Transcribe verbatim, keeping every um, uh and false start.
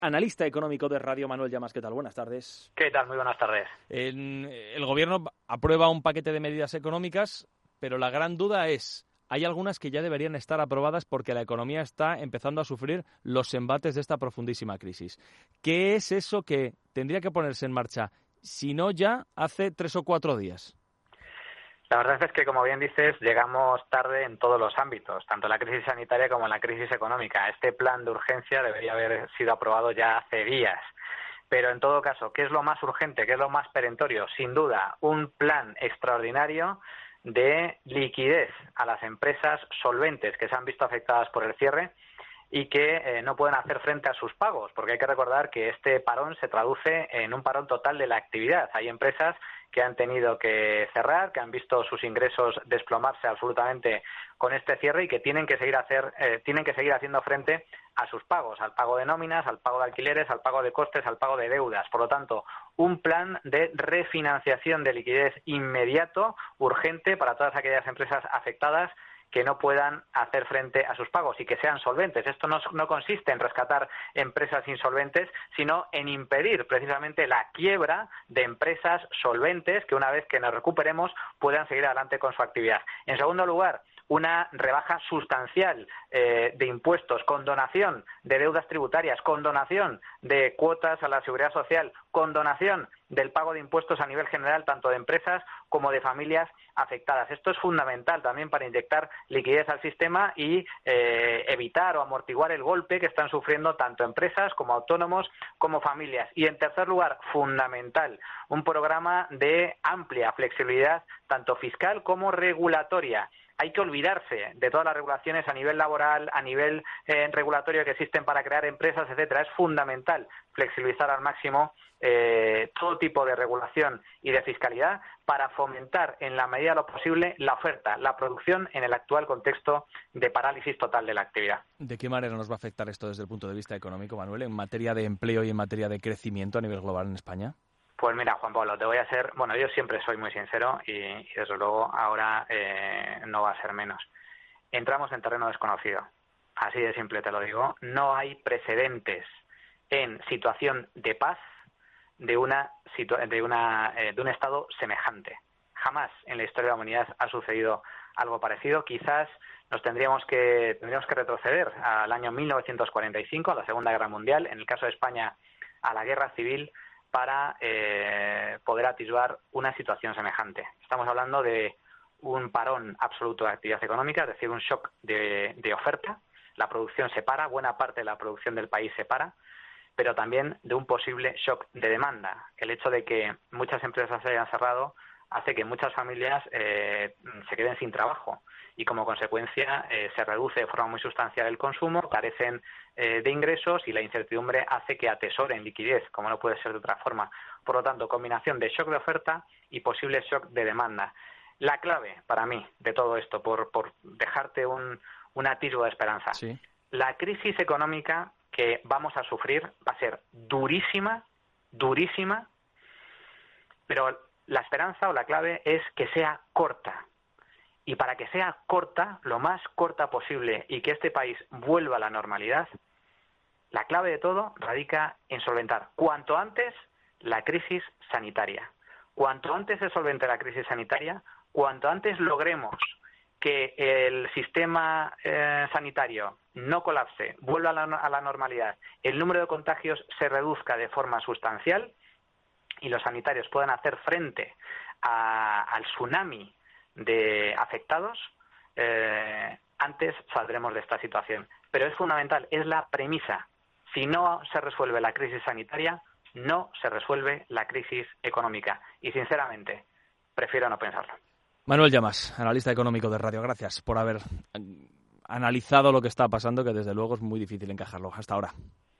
analista económico de Radio. Manuel Llamas, ¿qué tal? Buenas tardes. ¿Qué tal? Muy buenas tardes. El, el Gobierno aprueba un paquete de medidas económicas, pero la gran duda es, hay algunas que ya deberían estar aprobadas porque la economía está empezando a sufrir los embates de esta profundísima crisis. ¿Qué es eso que tendría que ponerse en marcha, si no ya, hace tres o cuatro días? La verdad es que, como bien dices, llegamos tarde en todos los ámbitos, tanto en la crisis sanitaria como en la crisis económica. Este plan de urgencia debería haber sido aprobado ya hace días. Pero, en todo caso, ¿qué es lo más urgente? ¿Qué es lo más perentorio? Sin duda, un plan extraordinario de liquidez a las empresas solventes que se han visto afectadas por el cierre y que eh, no pueden hacer frente a sus pagos, porque hay que recordar que este parón se traduce en un parón total de la actividad. Hay empresas que han tenido que cerrar, que han visto sus ingresos desplomarse absolutamente con este cierre y que tienen que seguir hacer, eh, tienen que seguir haciendo frente a sus pagos, al pago de nóminas, al pago de alquileres, al pago de costes, al pago de deudas. Por lo tanto, un plan de refinanciación de liquidez inmediato, urgente, para todas aquellas empresas afectadas que no puedan hacer frente a sus pagos y que sean solventes. Esto no, no consiste en rescatar empresas insolventes, sino en impedir precisamente la quiebra de empresas solventes que, una vez que nos recuperemos, puedan seguir adelante con su actividad. En segundo lugar, una rebaja sustancial eh, de impuestos, condonación de deudas tributarias, condonación de cuotas a la seguridad social, condonación del pago de impuestos a nivel general, tanto de empresas como de familias afectadas. Esto es fundamental también para inyectar liquidez al sistema y eh, evitar o amortiguar el golpe que están sufriendo tanto empresas como autónomos como familias. Y, en tercer lugar, fundamental, un programa de amplia flexibilidad, tanto fiscal como regulatoria. Hay que olvidarse de todas las regulaciones a nivel laboral, a nivel eh, regulatorio que existen para crear empresas, etcétera. Es fundamental flexibilizar al máximo eh, todo tipo de regulación y de fiscalidad para fomentar en la medida de lo posible la oferta, la producción en el actual contexto de parálisis total de la actividad. ¿De qué manera nos va a afectar esto desde el punto de vista económico, Manuel, en materia de empleo y en materia de crecimiento a nivel global en España? Pues mira, Juan Pablo, te voy a ser... Bueno, yo siempre soy muy sincero y, y desde luego ahora eh, no va a ser menos. Entramos en terreno desconocido. Así de simple te lo digo. No hay precedentes en situación de paz de una situa- de una eh, de un estado semejante. Jamás en la historia de la humanidad ha sucedido algo parecido. Quizás nos tendríamos que tendríamos que retroceder al año mil novecientos cuarenta y cinco, a la Segunda Guerra Mundial, en el caso de España a la Guerra Civil, para eh, poder atisbar una situación semejante. Estamos hablando de un parón absoluto de actividad económica, es decir, un shock de, de oferta. La producción se para, buena parte de la producción del país se para, pero también de un posible shock de demanda. El hecho de que muchas empresas se hayan cerrado hace que muchas familias eh, se queden sin trabajo y, como consecuencia, eh, se reduce de forma muy sustancial el consumo, carecen eh, de ingresos y la incertidumbre hace que atesoren liquidez, como no puede ser de otra forma. Por lo tanto, combinación de shock de oferta y posible shock de demanda. La clave, para mí, de todo esto, por, por dejarte un, un atisbo de esperanza, sí. La crisis económica que vamos a sufrir va a ser durísima, durísima, pero la esperanza o la clave es que sea corta. Y para que sea corta, lo más corta posible, y que este país vuelva a la normalidad, la clave de todo radica en solventar cuanto antes la crisis sanitaria. Cuanto antes se solvente la crisis sanitaria, cuanto antes logremos que el sistema eh, sanitario no colapse, vuelva a la, a la normalidad, el número de contagios se reduzca de forma sustancial y los sanitarios puedan hacer frente a, al tsunami de afectados, eh, antes saldremos de esta situación. Pero es fundamental, es la premisa. Si no se resuelve la crisis sanitaria, no se resuelve la crisis económica. Y, sinceramente, prefiero no pensarlo. Manuel Llamas, analista económico de Radio. Gracias por haber analizado lo que está pasando, que desde luego es muy difícil encajarlo. Hasta ahora.